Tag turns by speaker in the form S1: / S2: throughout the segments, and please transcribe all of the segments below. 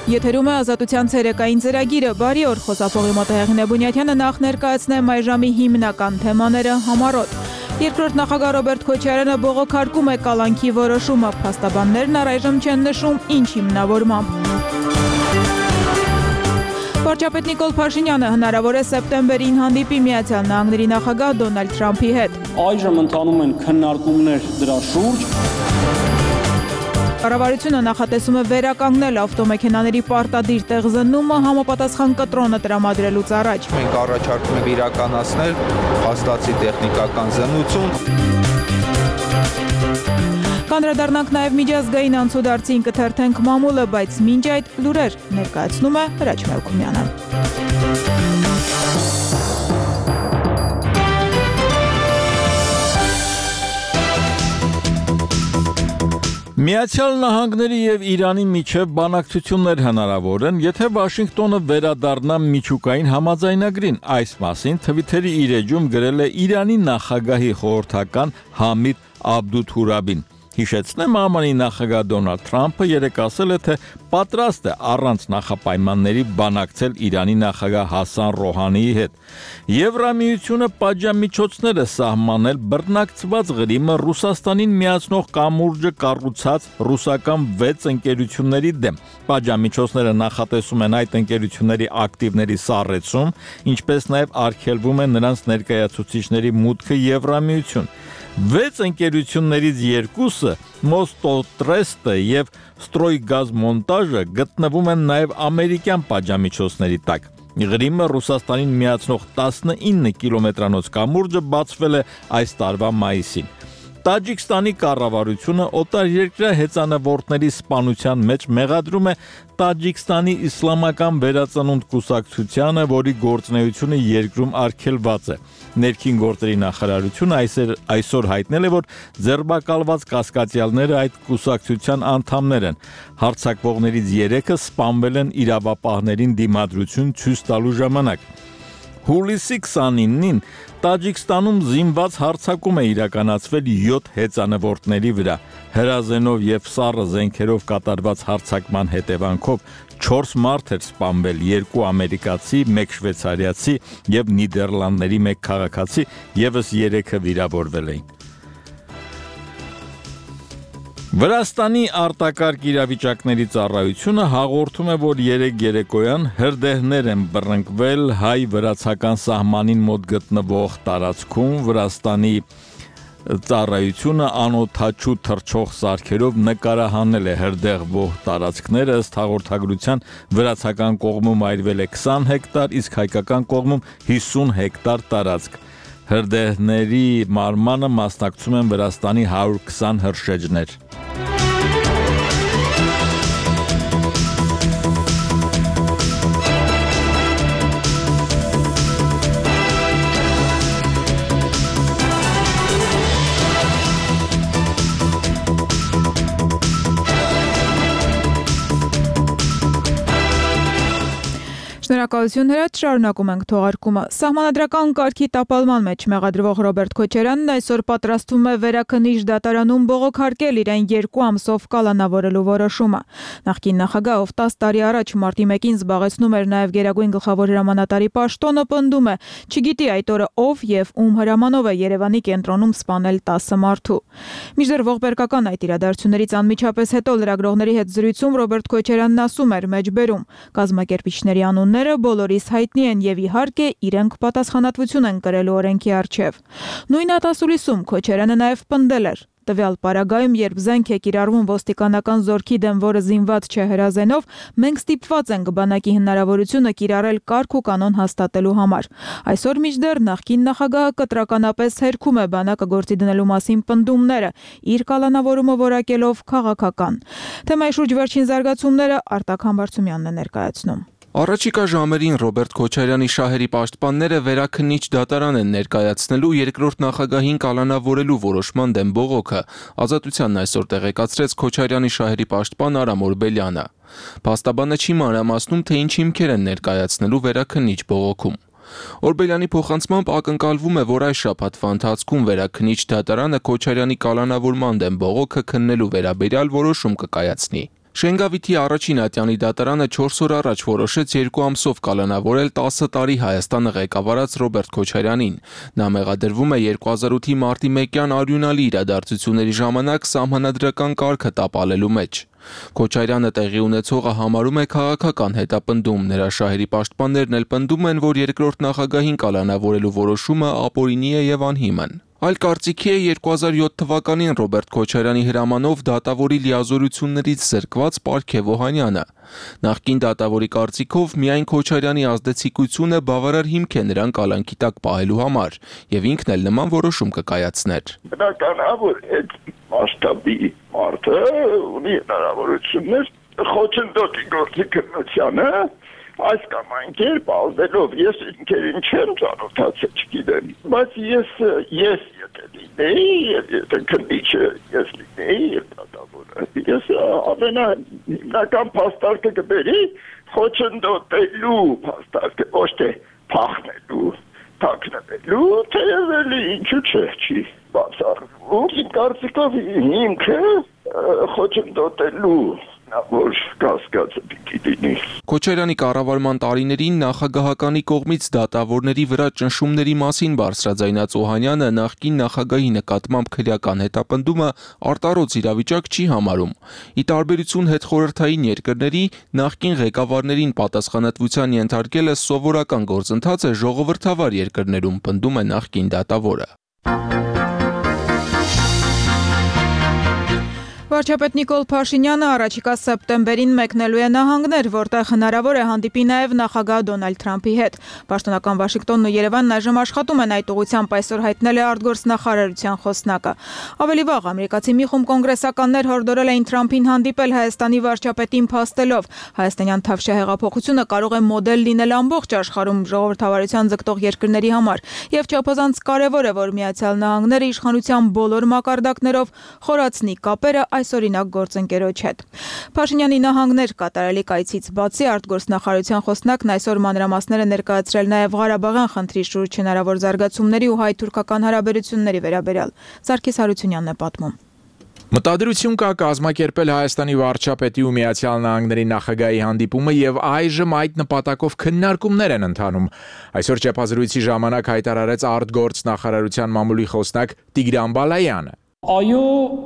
S1: Եթերում է ազատության ցերեկային ծրագիրը, բարի օր, խոսափողի Մոտահեղին Բունյաթյանը նախ ներկայացնեմ այժմի հիմնական թեմաները համառոտ։ Երկրորդ նախագահ Ռոբերտ Քոչարյանը բողոքարկում է կալանքի որոշումը, փաստաբաններն առայժմ չեն նշում ինչ հիմնավորմամբ։ Վարչապետ Նիկոլ Փաշինյանը հնարավոր է սեպտեմբերին հանդիպի Միացյալ Նահանգների նախագահ Դոնալդ Թրամփի հետ։
S2: Այժմ ընթանում են քննարկումներ դրա շուրջ։
S1: Կառավարությունը նախատեսում է վերականգնել ավտոմեքենաների պարտադիր տեղզնումը համապատասխան կտրոնը տրամադրելուց առաջ։
S3: Մենք առաջարկում ենք իրականացնել փաստացի տեխնիկական զննություն։
S1: Կանդրադառնանք նաև միջազգային անցուդարձին կթերթենք մամուլը, բայց մինչ այդ լուրեր ներկայացնում է Հրաչ Մելքումյանը։
S4: Միացյալ Նահանգների և Իրանի միջև բանակցություններ հնարավոր են, եթե Վաշինգտոնը վերադառնա միջուկային համաձայնագրին։ Այս մասին Թվիթերի իր էջում գրել է Իրանի նախագահի խորհրդական Համիդ Աբդութուրաբին։ Հիշեցնեմ, ԱՄՆ-ի նախագահ Դոնալդ Թրամփը երեկ ասել է, թե պատրաստ է առանց նախապայմանների բանակցել Իրանի նախագահ Հասան Ռոհանիի հետ։ Եվրամիությունը պատժամիջոցներ է սահմանել բռնակցված Ղրիմը Ռուսաստանին միացնող կամուրջը կառուցած ռուսական 6 ընկերությունների դեմ։ Պատժամիջոցները նախատեսում են այդ ընկերությունների ակտիվների սառեցում, ինչպես նաև արգելվում է նրանց ներկայացուցիչների մուտքը Եվրամիություն։ 6 ընկերություններից երկուսը Մոստոտրեստը և Ստրոյգազմոնտաժը գտնվում են նաև ամերիկյան պատժամիջոցների տակ։ Ղրիմը Ռուսաստանին միացնող 19 կիլոմետրանոց կամուրջը բացվել է այս տարվա մայիսին։ Տաջիկստանի կառավարությունը օտարերկրյա հեծանվորդների սպանության մեջ մեղադրում է Տաջիկստանի իսլամական վերածնունդ կուսակցությանը, որի գործունեությունը երկրում արգելված է։ Ներքին գործերի նախարարությունը այսօր հայտնել է, որ ձերբակալված կասկածյալները այդ կուսակցության անդամներ են։ Հարձակվողներից 3-ը սպանվել են իրավապահներին դիմադրություն ցույց տալու ժամանակ։ Հուլիսի 29-ին Տաջիկստանում զինված հարձակում է իրականացվել 7 հեծանվորդների վրա։ Հրազենով և սառը զենքերով կատարված հարձակման հետևանքով 4 մարդ էր սպանվել, 2 ամերիկացի, 1 շվեյցարիացի և Նիդերլանդների 1 քաղաքացի, ևս 3-ը վիրավորվել էին։ Վրաստանի արտակարգ իրավիճակների ծառայությունը հաղորդում է, որ երեկ երեկոյան հրդեհներ են բռնկվել հայ-վրացական սահմանին մոտ գտնվող տարածքում։ Վրաստանի ծառայությունը անօդաչու թռչող սարքերով նկարահանել է հրդեհվող տարածքները, ըստ հաղորդագրության վրացական կողմում այրվել է 20 հեկտար, իսկ հայկական կողմում 50 հեկտար տարածք։ Հրդեհների մարմանը մասնակցում են Վրաստանի 120 հրշեջներ։
S1: Շնորհակալություն Հրաչ, շարունակում ենք թողարկումը։ Սահմանադրական կարգի տապալման մեջ մեղադրվող Ռոբերտ Քոչարյանն այսօր պատրաստվում է Վերաքննիչ դատարանում բողոքարկել իրեն 2 ամսով կալանավորելու որոշումը։ Նախկին նախագահ, ով 10 տարի առաջ մարտի 1-ին զբաղեցնում էր նաև Գերագույն գլխավոր հրամանատարի պաշտոնը, պնդում է, չգիտի այդ օրը ով և ում հրամանով է Երևանի կենտրոնում սպանել 10 մարդու։ Մինչդեռ ողբերգական այդ իրադարձություններից անմիջապես հետո լրագրողների հետ զրույցում Ռոբերտ Քոչարյանն ասում էր մեջբերում. կազմակերպիչների անունները բոլորիս հայտնի են և իհարկե իրենք պատասխանատվություն են կրելու օրենքի առջև։ Նույն ատասուլիսում Քոչարյանը նաև պնդել էր. տվյալ պարագայում, երբ զենք է կիրառվում ոստիկանական զորքի դեմ, որը զինված չէ հրազենով, մենք ստիպված ենք բանակի հնարավորությունը կիրառել կարգ ու կանոն հաստատելու համար։ Այսօր մինչդեռ նախկին նախագահը կտրականապես հերքում է բանակը գործի դնելու մասին պնդումները, իր կալանավորումը որակելով քաղաքական։ Թեմայի շուրջ վերջին զարգացումները Արտակ Համբարձումյանն է ներկայացնում։
S5: Առաջիկա ժամերին Ռոբերտ Քոչարյանի շահերի պաշտպանները Վերաքննիչ դատարան են ներկայացնելու երկրորդ նախագահին կալանավորելու որոշման դեմ բողոքը։ Ազատությանն այսօր տեղեկացրեց Քոչարյանի շահերի պաշտպան Արամ Օրբելյանը։ Փաստաբանը չի մանրամասնում, թե ինչ հիմքեր են ներկայացնելու Վերաքննիչ բողոքում։ Օրբելյանի փոխանցմամբ ակնկալվում է, որ այս շաբաթվա ընթացքում Վերաքննիչ դատարանը Քոչարյանի կալանավորման դեմ բողոքը քննելու վերաբերյալ որոշում կկայացնի։ Շենգավիթի առաջին ատյանի դատարանը 4 օր առաջ որոշեց 2 ամսով կալանավորել 10 տարի Հայաստանը ղեկավարած Ռոբերտ Քոչարյանին։ Նա մեղադրվում է 2008-ի մարտի 1-յան արյունալի իրադարձությունների ժամանակ սահմանադրական կարգը տապալելու մեջ։ Քոչարյանը տեղի ունեցողը համարում է քաղաքական հետապնդում, նրա շահերի պաշտպաններն էլ պնդում են, որ երկրորդ նախագահին կալանավորելու որոշումը ապօրինի է եւ անհիմն։ Այլ կարծիքի է 2007 թվականին Ռոբերտ Քոչարյանի հրամանով դատավորի լիազորություններից զրկված Պարքև Օհանյանը։ Նախկին դատավորի կարծիքով միայն Քոչարյանի ազդեցիկությունը բավարար հիմք է նրան կալանքի տակ պահելու համար, եւ ինքն էլ նման որոշում կկայացներ։
S6: Բնական է, որ այդ մասշտաբի մարդը ունի հնարավորություններ խոչընդոտի գործի քննությանը այս կամ այն կերպ ազդելով ես ինքերին չեմ ծանոթացել, չգիտեմ, բայց ես եթե լինեի, եթե քննիչը ես լինեի եւ դատավորը, ես ամենահիմնական փաստարկը կբերի խոչընդոտելու փաստարկը, ոչ թե փախնելու, թաքնվելու, թեև էլի ինչու՞ չի բացառվում։ Իմ կարծիքով հիմքը խոչընդոտելու որ կասկածը պիտի լինի։
S5: Քոչարյանի կառավարման տարիներին նախագահականի կողմից դատավորների վրա ճնշումների մասին բարձրաձայնած Օհանյանը նախկին նախագահի նկատմամբ քրեական հետապնդումը արտառոց իրավիճակ չի համարում։ Ի տարբերություն հետխորհրդային երկրների, նախկին ղեկավարներին պատասխանատվության ենթարկելը սովորական գործընթաց է ժողովրդավար երկրներում, պնդում է նախկին դատավորը։
S1: Վարչապետ Նիկոլ Փաշինյանը առաջիկա սեպտեմբերին մեկնելու է նահանգներ, որտեղ հնարավոր է հանդիպի նաև նախագահ Դոնալդ Թրամփի հետ։ Պաշտոնական Վաշինգտոնն ու Երևանն այժմ աշխատում են այդ ուղղությամբ, այսօր հայտնել է արտգործնախարարության խոսնակը։ Ավելի վաղ ամերիկացի մի խումբ կոնգրեսականներ հորդորել էին Թրամփին հանդիպել Հայաստանի վարչապետին փաստելով. հայաստանյան Թավշյա հեղափոխությունը կարող է մոդել լինել ամբողջ աշխարհում ժողովրդավարության ձգտող երկրների համար, եւ չափազանց կարևոր է, որ Միացյալ Նահանգները իշխանության բոլոր մակարդակներով խորացնի կապերը այսօրինակ գործընկերոջ հետ։ Փաշինյանի նահանգներ կատարելիք այցից բացի արտգործնախարարության խոսնակն այսօր մանրամասները ներկայացրել նաև Ղարաբաղյան խնդրի շուրջ հնարավոր զարգացումների ու հայ-թուրքական հարաբերությունների վերաբերյալ։ Սարգիս Հարությունյանն է պատմում։
S7: Մտադրություն կա կազմակերպել Հայաստանի վարչապետի ու Միացյալ Նահանգների նախագահի հանդիպումը եւ այժմ այդ նպատակով քննարկումներ են ընթանում։ Այսօր ճեպազրույցի ժամանակ հայտարարեց արտգործնախարարության մամուլի խոսնակ Տիգրան Բալայանը։
S2: Այո,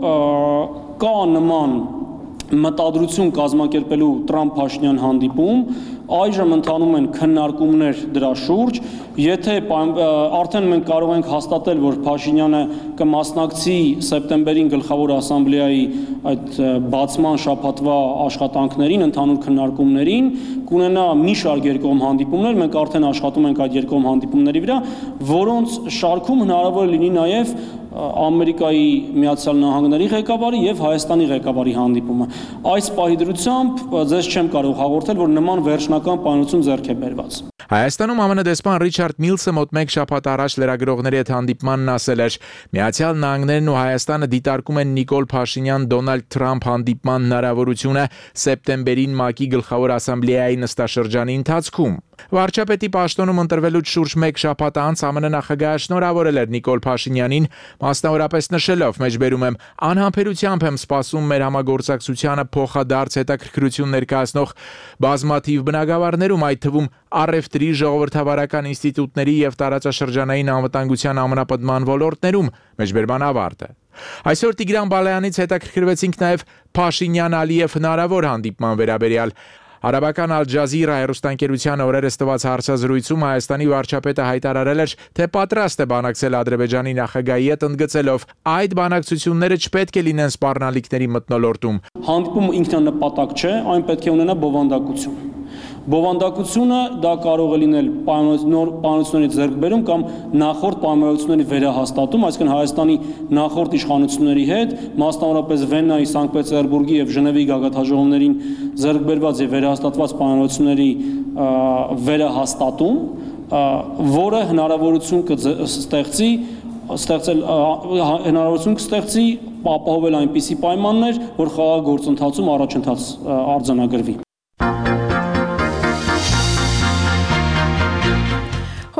S2: կա նման մտադրություն կազմակերպելու Թրամփ-Փաշինյան հանդիպում, այժմ ընթանում են քննարկումներ դրա շուրջ, եթե արդեն մենք կարող ենք հաստատել, որ Փաշինյանը կմասնակցի սեպտեմբերին գլխավոր ասամբլեայի այդ բացման շաբաթվա աշխատանքներին, ընդհանուր քննարկումներին, կունենա մի շարք երկկողմ հանդիպումներ, մենք արդեն աշխատում ենք այդ երկկողմ հանդիպումների վրա, որոնց շարքում հնարավոր լինի նաև Ամերիկայի Միացյալ Նահանգների ղեկավարի եւ Հայաստանի ղեկավարի հանդիպումը։ Այս պահի դրությամբ ձեզ չեմ կարող հաղորդել, որ նման վերջնական պայմանություն ձեռք է բերված։
S7: Հայաստանում ԱՄՆ դեսպան Ռիչարդ Միլսը մոտ 1 շաբաթ առաջ լրագրողների հետ հանդիպմանն ասել էր. Միացյալ Նահանգներն ու Հայաստանը դիտարկում են Նիկոլ Փաշինյան-Դոնալդ Թրամփ հանդիպման հնարավորությունը սեպտեմբերին ՄԱԿ-ի գլխավոր ասամբլեայի նստաշրջանի ընթացքում։ Վարչապետի պաշտոնում ընտրվելուց շուրջ 1 շաբաթ անց ԱՄՆ նախագահը շնորհավորել էր Նիկոլ Փաշինյանին, մասնավորապես նշելով. «Մեջբերում եմ, անհամբերությամբ եմ սպասում մեր համագործակցությանը փոխադարձ հետաքրքրություն ներկայացնող բազմաթիվ բնագավառներում, այդ թվում առևտրի, ժողովրդավարական ինստիտուտների եւ տարածաշրջանային անվտանգության ամրապնդման ոլորտներում»։ Մեջբերման ավարտը։ Այսօր Տիգրան Բալայանից հետաքրքրվեցինք նաև Փաշինյան-Ալիև հնարավոր հանդիպման վերաբերյալ։ Արաբական Ալ Ջազիրա հեռուստաընկերության օրերս տված հարցազրույցում Հայաստանի վարչապետը հայտարարել էր, թե պատրաստ է բանակցել Ադրբեջանի նախագահի հետ, ընդգծելով. այդ բանակցությունները չպետք է լինեն սպառնալիքների մթնոլորտում։
S2: Հանդիպումը ինքնանպատակ չէ, այն պետք է ունենա բովանդակություն։ Բովանդակությունը դա կարող է լինել նոր պայմանությունների ձեռքբերում կամ նախորդ պայմանությունների վերահաստատում, այսինքն Հայաստանի նախորդ իշխանությունների հետ, մասնավորապես Վեննայի, Սանկտ Պետերբուրգի եւ Ժնևի գագաթաժողովներին ձեռքբերված եւ վերահաստատված պայմանությունների վերահաստատում, որը հնարավորություն կստեղծի ապահովել այնպիսի պայմաններ, որ խաղաղ գործընթացում առաջընթաց արձանագրվի։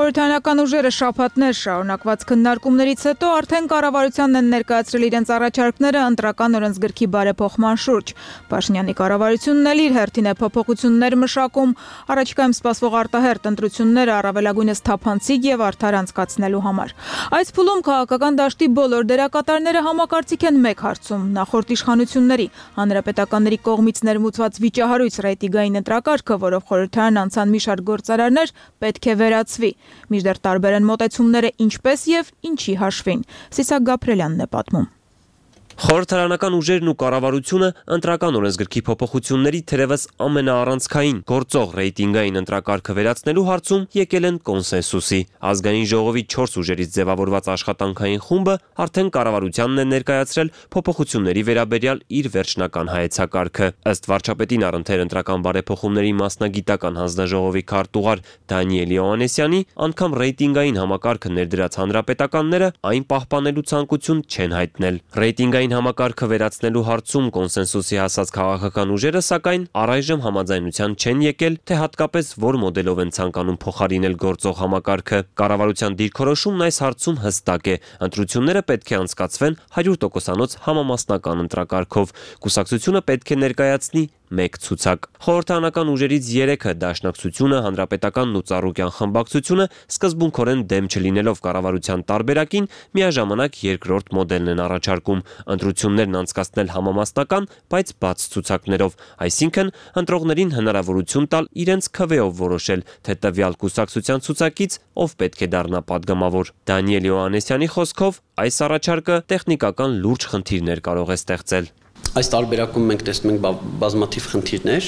S1: Խորհրդարանական ուժերը շաբաթներ շարունակված քննարկումներից հետո արդեն կառավարությանն են ներկայացրել իրենց առաջարկները ընտրական օրենսգրքի բարեփոխման շուրջ։ Փաշինյանի կառավարությունն էլ իր հերթին է փոփոխություններ մշակում առաջիկայում սպասվող արտահերթ ընտրությունները առավելագույնս թափանցիկ եւ արդար անցկացնելու համար։ Այս փուլում քաղաքական դաշտի բոլոր դերակատարները համակարծիք են մեկ հարցում՝ նախորդ իշխանությունների հանրապետականների կողմից ներմուծված վիճահարույց ռեյտինգային ընտրակարգը, որով խորհրդարանն անցան մի շարք գործարարներ, պետք է վերացվի։ Մինչդեռ տարբեր են մոտեցումները ինչպես եւ ինչի հաշվին։ Սիսակ Գաբրելյանն է պատմում։
S8: Խորհրդարանական ուժերն ու կառավարությունը ընտրական օրենսգրքի փոփոխությունների թերևս ամենաառանցքային գործող ռեյտինգային ընտրակարգը վերացնելու հարցում եկել են կոնսենսուսի։ Ազգային ժողովի 4 ուժերից ձևավորված աշխատանքային խումբը արդեն կառավարությանն է ներկայացրել փոփոխությունների վերաբերյալ իր վերջնական հայեցակարգը։ Ըստ վարչապետին առընթեր ընտրական բարեփոխումների մասնագիտական հանձնաժողովի քարտուղար Դանիել Հովհաննիսյանի, անգամ ռեյտինգային համակարգը ներդրած հանրապետականները այն պահպանելու ցանկություն չեն հայտնել։ Ռեյտինգային համակարգը վերացնելու հարցում կոնսենսուսի հասած քաղաքական ուժերը սակայն առայժմ համաձայնության չեն եկել, թե հատկապես որ մոդելով են ցանկանում փոխարինել գործող համակարգը։ Կառավարության դիրքորոշումն այս հարցում հստակ է։ Ընտրությունները պետք է անցկացվեն 100%-անոց համամասնական ընտրակարգով։ Կուսակցությունը պետք է ներկայացնի մեկ ցուցակ։ Խորհրդարանական ուժերից 3-ը Դաշնակցությունը, Հանրապետականն ու Ծառուկյան խմբակցությունը սկզբունքորեն դեմ չլինելով կառավարության տարբերակին միաժամանակ երկրորդ մոդելն են առաջարկում՝ ընտրություններն անցկացնել համամասնական, բայց բաց ցուցակներով, այսինքն ընտրողներին հնարավորություն տալ իրենց քվեով որոշել, թե տվյալ կուսակցության ցուցակից ով պետք է դառնա падգամավոր։ Դանիել Հովհաննիսյանի խոսքով այս առաջարկը տեխնիկական լուրջ խնդիրներ կարող է ստեղծել։
S9: Այս տարբերակում մենք տեսնում ենք բազմաթիվ խնդիրներ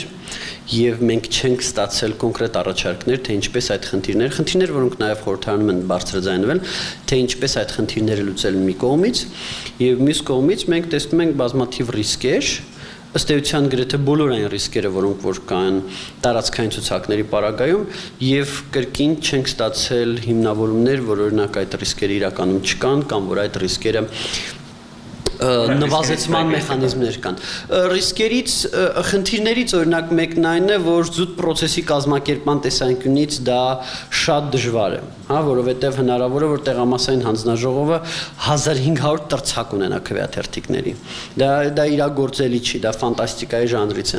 S9: եւ մենք չենք ստացել կոնկրետ առաջարկներ, թե ինչպես այդ խնդիրներ, որոնք նաեւ խորհրդարանում են բարձրաձայնվել, թե ինչպես այդ խնդիրները լուծել մի կողմից եւ մյուս կողմից մենք տեսնում ենք բազմաթիվ ռիսկեր, ըստ էության գրեթե բոլոր այն ռիսկերը, որոնք որ կան տարածքային ցուցակների պարագայում եւ կրկին չենք ստացել հիմնավորումներ, որ օրինակ այդ ռիսկերը իրականում չկան կամ որ այդ ռիսկերը նվազեցման մեխանիզմներ կան։ Ռիսկերից, խնդիրներից օրինակ մեկն այն է, որ զուտ process-ի կազմակերպման տեսանկյունից դա շատ դժվար է, հա, որովհետև հնարավոր է, որ տեղամասային հանձնաժողովը 1500 տրցակ ունենա քվեաթերթիկների։ Դա իրագործելի չի, դա ֆանտաստիկայի ժանրից է։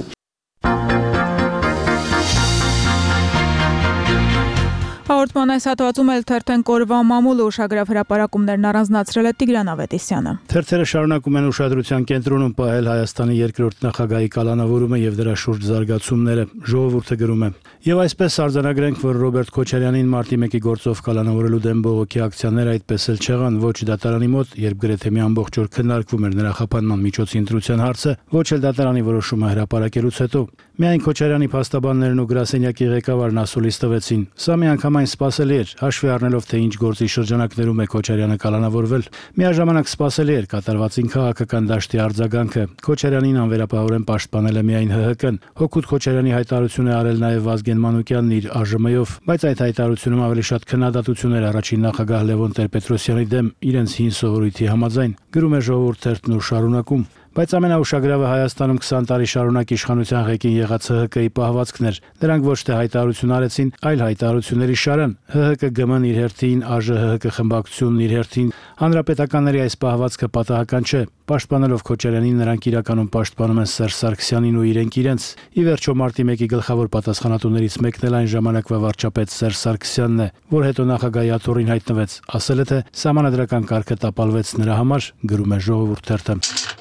S1: Հաղորդման այս հատվածում էլ թերթենք օրվա մամուլը ուշագրավ հրապարակումներն առանձնացրել է Տիգրան Ավետիսյանը։
S10: Թերթերը շարունակում են ուշադրության կենտրոնում պահել Հայաստանի երկրորդ նախագահի կալանավորումը եւ դրա շուրջ զարգացումները։ Ժողովուրդը գրում է. Եվ այսպես արձանագրենք, որ Ռոբերտ Քոչարյանին մարտի 1-ի գործով կալանավորելու դեմ բողոքի ակցիաները այդպես էլ չեղան ոչ դատարանի մոտ, երբ գրեթե մի ամբողջ օր քննարկվում էր նրա խափանման միջոցի ընտրության հարցը, ոչ էլ դատարանի որոշումը հրապարակելուց հետո։ Միայն Քոչարյանի փաստաբաններն ու գրասենյակի ղեկավարն ասուլիս տվեցին։ Սա միանգամայն սպասելի էր, հաշվի առնելով թե ինչ գործի շրջանակներում է Քոչարյանը կալանավորվել։ Միաժամանակ սպասելի էր կատարվածին քաղաքական դաշտի արձագանքը։ Քոչարյանին անվերապահորեն պաշտպանել է միայն ՀՀԿ-ն։ Հօգուտ Քոչարյանի հայտարարություն է արել նաև Վազգեն Մանուկյանն իր ԱԺՄ-ով, բայց այդ հայտարարությունում ավելի շատ քննադատություն էր առաջին նախագահ Լևոն Տեր-Պետրոսյանի դեմ իրենց հին սովորույթի համաձայն։ Գրում է Ժողովուրդ թերթն ու շարունակում. Բայց ամենաուշագրավը Հայաստանում 20 տարի շարունակ իշխանության ղեկին եղած ՀՀԿ-ի պահվածքն էր։ Դրանք ոչ թե հայտարարություն արեցին, այլ հայտարարությունների շարան։ ՀՀԿ-ԳՄ-ն իր հերթին, ԱԺ-ՀՀԿ խմբակցությունն իր հերթին, հանրապետականների այս պահվածքը պատահական չէ։ Պաշտպանելով Քոչարյանին նրանք իրականում պաշտպանում են Սերժ Սարգսյանին ու իրենք։ Ի վերջո մարտի 1-ի գլխավոր պատասխանատուներից մեկն էլ այն ժամանակվա վարչապետ Սերժ Սարգսյանն է, որ հետո նախագահի աթոռին հայտնվեց, ասել է թե սահմանադրական կարգը տապալվեց նրա համար, գրում է Ժողովուրդ թերթը։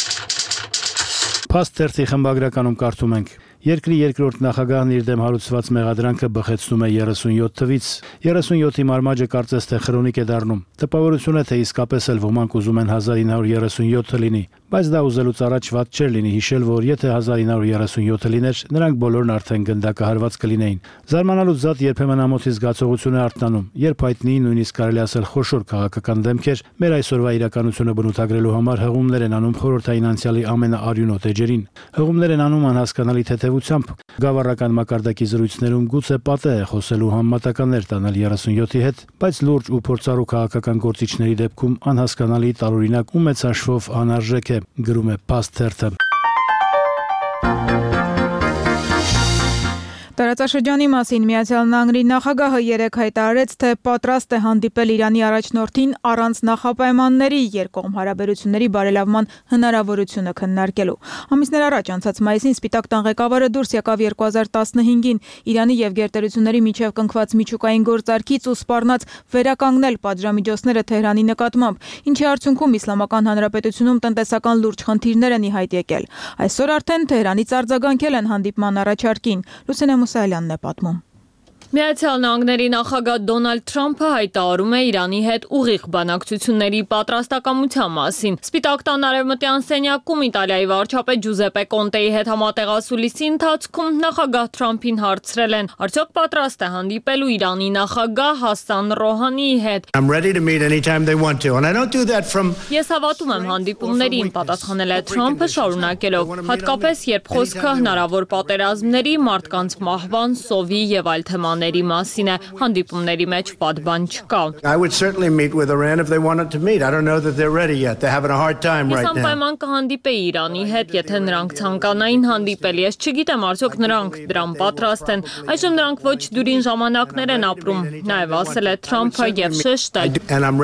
S10: Փաստ թերթի խմբագրականում կարդում ենք. Երկրի երկրորդ նախագահն իր դեմ հարուցված մեղադրանքը բխեցնում է 37 թվից։ 37-ի մարմաճը կարծես թե քրոնիկ է դառնում։ Տպավորություն է, թե իսկապես էլ ոմանք ուզում են 1937-ը լինի, բայց դա ուզելուց առաջ վատ չէր լինի հիշել, որ եթե 1937-ը լիներ, նրանք բոլորն արդեն գնդակահարված կլինեին։ Զարմանալուց զատ երբեմն ամոթի զգացողություն է արթնանում, երբ հայտնի, նույնիսկ կարելի ասել խոշոր քաղաքական դեմքեր մեր այսօրվա իրականությունը բնութագրելու համար հղումներ են անում խորհրդային անցյալի ամենաարյունոտ էջերին։ Հղումներ են անում անհասկանալի թեթևությամբ։ Գավառական մակարդակի զրույցներում գուցե պատե է խոսելու համեմատականներ տանել 37-ի հետ, բայց լուրջ ու փորձառու քաղաքական գործիչների դեպքում անհասկանալի, տարօրինակ ու մեծ հաշվով անարժեք է, գրում է Փաստ թերթը։
S1: Տարածաշրջանի մասին Միացյալ Նահանգների նախագահը երեկ հայտարարեց, թե պատրաստ է հանդիպել Իրանի առաջնորդին առանց նախապայմանների երկկողմ հարաբերությունների բարելավման հնարավորությունը քննարկելու։ Ամիսներ առաջ անցած մայիսին Սպիտակ տան ղեկավարը դուրս եկավ 2015-ին Իրանի եւ գերտերությունների միջև կնքված միջուկային գործարքից ու սպառնաց վերականգնել պատժամիջոցները Թեհրանի նկատմամբ, ինչի արդյունքում Իսլամական Հանրապետությունում տնտեսական լուրջ խնդիրներ են ի հայտ եկել։ Այսօր արդեն Թեհրանից արձագանքել են հանդիպման առաջարկին։ Լուսինե Մուսայելյանն է պատմում։
S11: Միացյալ Նահանգների նախագահ Դոնալդ Թրամփը հայտարարում է Իրանի հետ ուղիղ բանակցությունների պատրաստակամության մասին։ Սպիտակ տան արևմտյան սենյակում Իտալիայի վարչապետ Ջուզեպե Կոնտեի հետ համատեղասուլիսի ընթացքում նախագահ Թրամփին հարցրել են. արդյոք պատրաստ է հանդիպելու Իրանի նախագահ Հասան Ռոհանիի հետ։ Ես հավատում եմ հանդիպումներին, պատասխանել է Թրամփը շարունակելով, հատկապես երբ խոսքը հնարավոր պատերազմների, մարդկանց մահվան, սովի եւ այլ թեմաների մասին է, հանդիպումների մեջ վատ բան չկա։ Ես անպայման կհանդիպեի Իրանի հետ, եթե նրանք ցանկանային հանդիպել։ Ես չգիտեմ, արդյոք նրանք դրան պատրաստ են։ Այժմ նրանք ոչ դյուրին ժամանակներ են ապրում, նաև ասել է Թրամփը եւ շեշտել.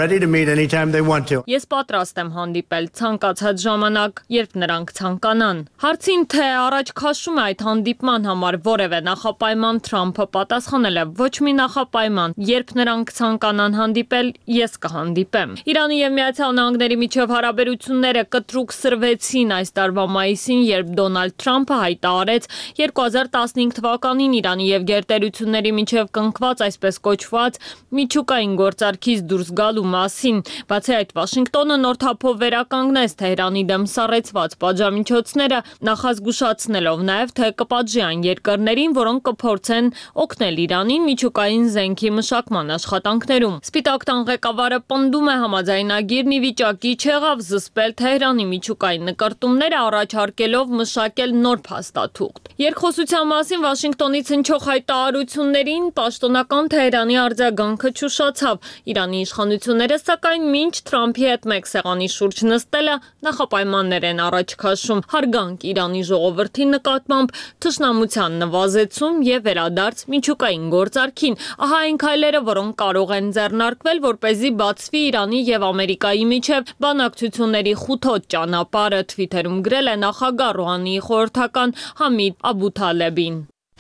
S11: Ես պատրաստ եմ հանդիպել ցանկացած ժամանակ, երբ նրանք ցանկանան։ Հարցին, թե առաջ քաշում է այդ հանդիպման համար որևէ նախապայման, Թրամփը պատասխանել է. ոչ մի նախապայման, երբ նրանք ցանկանան հանդիպել, ես կհանդիպեմ։ Իրանի եւ Միացյալ Նահանգների միջև հարաբերությունները կտրուկ սրվեցին այս տարվա մայիսին, երբ Դոնալդ Թրամփը հայտարարեց 2015 թվականին Իրանի եւ գերտերությունների միջև կնքված այսպես կոչված միջուկային գործարքից դուրս գալու մասին։ Բացի այդ, Վաշինգտոնը նոր թափով վերականգնեց Թեհրանի դեմ սառեցված պատժամիջոցները, նախազգուշացնելով նաև, թե կպատժի այն երկրներին, որոնք կփորձեն օգնել Իրանին միջուկային զենքի մշակման աշխատանքներում։ Սպիտակ տան ղեկավարը պնդում է, համաձայնագիրն ի վիճակի չեղավ զսպել Թեհրանի միջուկային նկրտումները, առաջարկելով մշակել նոր փաստաթուղթ։ Երկխոսության մասին Վաշինգտոնից հնչող հայտարարություններին պաշտոնական Թեհրանի արձագանքը չուշացավ։ Իրանի իշխանությունները սակայն մինչ Թրամփի հետ մեկ սեղանի շուրջ նստելը նախապայմաններ են առաջ քաշում, հարգանք Իրանի ժողովրդի նկատմամբ, թշնամության նվազեցում եւ վերադարձ միջուկային գործարքին։ Ահա այն քայլերը, որոնք կարող են ձեռնարկվել, որպեսզի բացվի Իրանի եւ Ամերիկայի միջև բանակցությունների խութոտ ճանապարհը, Թվիթերում գրել է նախագահ Ռոհանիի խորհրդական Համիդ Աբութալեբին։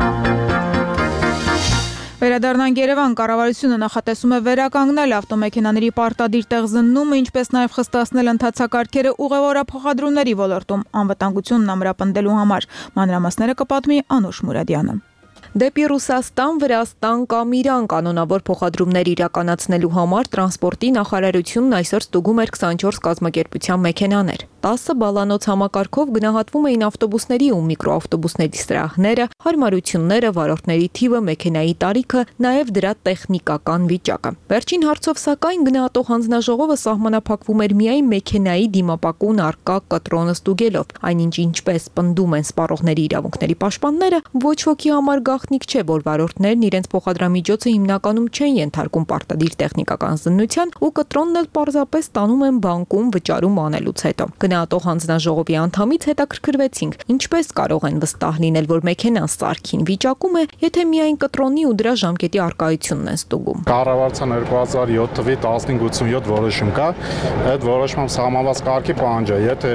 S1: Վերադառնանք Երևան, կառավարությունը նախատեսում է վերականգնել ավտոմեքենաների պարտադիր տեղզննումը, ինչպես նաև խստացնել ընթացակարգերը ուղևորափոխադրումների ոլորտում անվտանգությունն ամրապնդելու համար։ Մանրամասները կպատմի Անուշ Մուրադյանը։
S12: Դեպի Ռուսաստան, Վրաստան կամ Իրան կանոնավոր փոխադրումներ իրականացնելու համար տրանսպորտի նախարարությունն այսօր ստուգում էր 24 կազմակերպության մեքենաներ։ 10 բալանոց համակարգով գնահատվում էին ավտոբուսների ու միկրոավտոբուսների սրահները, հարմարությունները, վարորդների թիվը, մեքենայի տարիքը, նաև դրա տեխնիկական վիճակը։ Վերջին հարցով սակայն գնահատող հանձնաժողովը սահմանափակվում էր միայն մեքենայի դիմապակուն առկա կտրոնը ստուգելով, այնինչ ինչպես պնդում են սպառողների իրավունքների պաշտպանները, ոչ ոքի համար գաղտնիք չէ, որ վարորդներն իրենց փոխադրամիջոցը հիմնականում չեն ենթարկում պարտադիր տեխնիկական զննության ու կտրոնն էլ պարզապես տանում են բանկում վճարում անելուց հետո։ Գնահատող հանձնաժողովի անդամից հետաքրքրվեցինք, ինչպես կարող են վստահ լինել, որ մեքենան սարքին վիճակում է, եթե միայն կտրոնի ու դրա ժամկետի առկայությունն են ստուգում։
S13: Կառավարության 2007 թվականի 1587 որոշում կա, այդ որոշմամբ սահմանված կարգի պահանջ է, եթե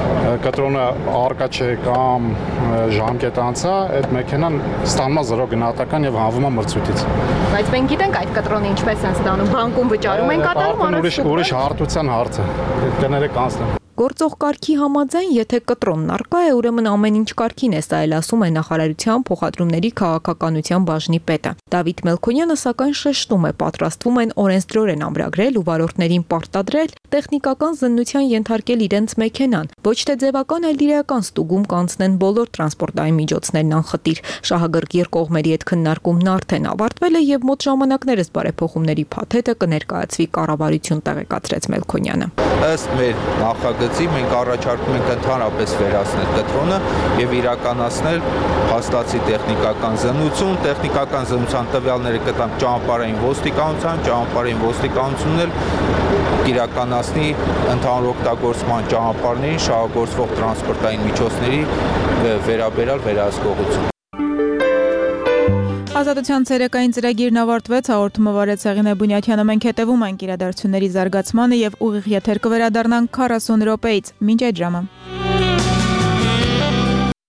S13: կտրոնը առկա չէ կամ ժամկետ անցա, այդ մեքենան ստանում է 0 գնահատական եւ հանվում է մրցույթից։
S12: Բայց մենք գիտենք այդ կտրոնը ինչպես են ստանում, բանկում վճարում են կատարում,
S13: ուրիշ հարթության հարց է։ Կներեք կանցնեմ։
S12: Գործող կարգի համաձայն, եթե կտրոնն առկա է, ուրեմն ամեն ինչ կարգին է, սա էլ ասում է նախարարության փոխադրումների քաղաքականության բաժնի պետը։ Դավիթ Մելքոնյանը սակայն շեշտում է, պատրաստվում են օրենսդրորեն ամրագրել ու վարորդներին պարտադրել տեխնիկական զննության ենթարկել իրենց մեքենան, ոչ թե ձևական, այլ իրական ստուգում կանցնեն բոլոր տրանսպորտային միջոցներն անխտիր։ Շահագրգիռ կողմերի հետ քննարկումն արդեն ավարտվել է եւ մոտ ժամանակներս բարեփոխումների փաթեթը կներկայացվի կառավարություն, տեղեկացրեց Մելքոնյանը։
S3: Ըստ մեր նախագծի մենք առաջարկում ենք ընդհանրապես վերացնել կտրոնը եւ իրականացնել փաստացի տեխնիկական զննություն, տեխնիկական զննության տվյալները կտանք ճանապարհային ոստիկանությունն էլ իրականացնի ընդհանուր օգտագործման ճանապարհներին շահագործվող տրանսպորտային միջոցների վերաբերյալ վերահսկողություն։
S1: Ազատության ցերեկային ծրագիրն ավարտվեց, հաղորդումը վարեց Հեղինե Բունյաթյանը, մենք հետևում ենք իրադարձությունների զարգացմանը եւ ուղիղ եթեր կվերադառնանք 40 րոպեից։ Մինչ այդ ժամը։